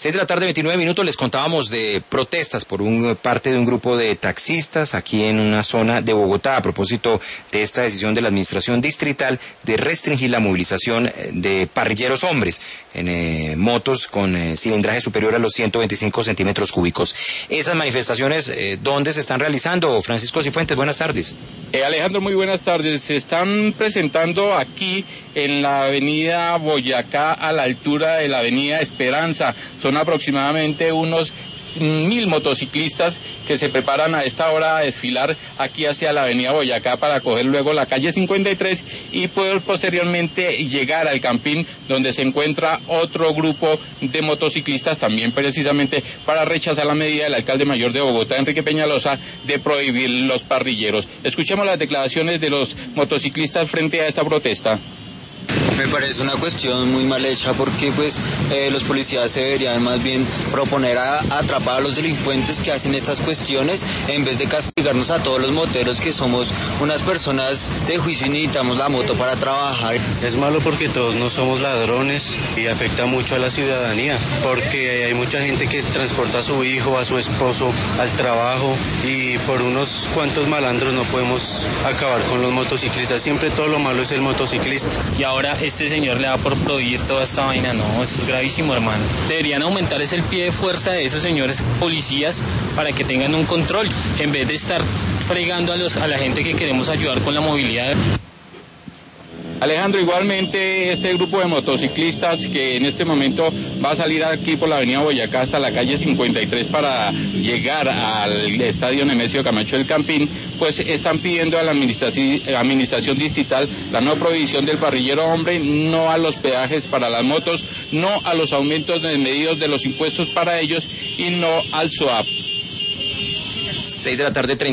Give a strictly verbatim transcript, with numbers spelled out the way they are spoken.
Seis de la tarde, veintinueve minutos, les contábamos de protestas por un parte de un grupo de taxistas aquí en una zona de Bogotá a propósito de esta decisión de la administración distrital de restringir la movilización de parrilleros hombres en eh, motos con eh, cilindraje superior a los ciento veinticinco centímetros cúbicos. Esas manifestaciones, eh, ¿dónde se están realizando? Francisco Cifuentes, buenas tardes. Eh, Alejandro, muy buenas tardes. Se están presentando aquí en la avenida Boyacá a la altura de la avenida Esperanza. Son aproximadamente unos mil motociclistas que se preparan a esta hora a desfilar aquí hacia la avenida Boyacá para coger luego la calle cincuenta y tres y poder posteriormente llegar al Campín, donde se encuentra otro grupo de motociclistas también precisamente para rechazar la medida del alcalde mayor de Bogotá, Enrique Peñalosa, de prohibir los parrilleros. Escuchemos las declaraciones de los motociclistas frente a esta protesta. Me parece una cuestión muy mal hecha porque pues eh, los policías se deberían más bien proponer a, a atrapar a los delincuentes que hacen estas cuestiones en vez de castigarnos a todos los moteros que somos unas personas de juicio y necesitamos la moto para trabajar. Es malo porque todos no somos ladrones y afecta mucho a la ciudadanía porque hay mucha gente que transporta a su hijo, a su esposo al trabajo y por unos cuantos malandros no podemos acabar con los motociclistas. Siempre todo lo malo es el motociclista. Y ahora este señor le da por prohibir toda esta vaina. No, eso es gravísimo, hermano. Deberían aumentar ese el pie de fuerza de esos señores policías para que tengan un control, en vez de estar fregando a, los, a la gente que queremos ayudar con la movilidad. Alejandro, igualmente este grupo de motociclistas que en este momento va a salir aquí por la avenida Boyacá hasta la calle cincuenta y tres para llegar al estadio Nemesio Camacho del Campín, pues están pidiendo a la administración, administración distrital la no prohibición del parrillero hombre, no a los peajes para las motos, no a los aumentos desmedidos de los impuestos para ellos y no al S O A P. Seis de la tarde,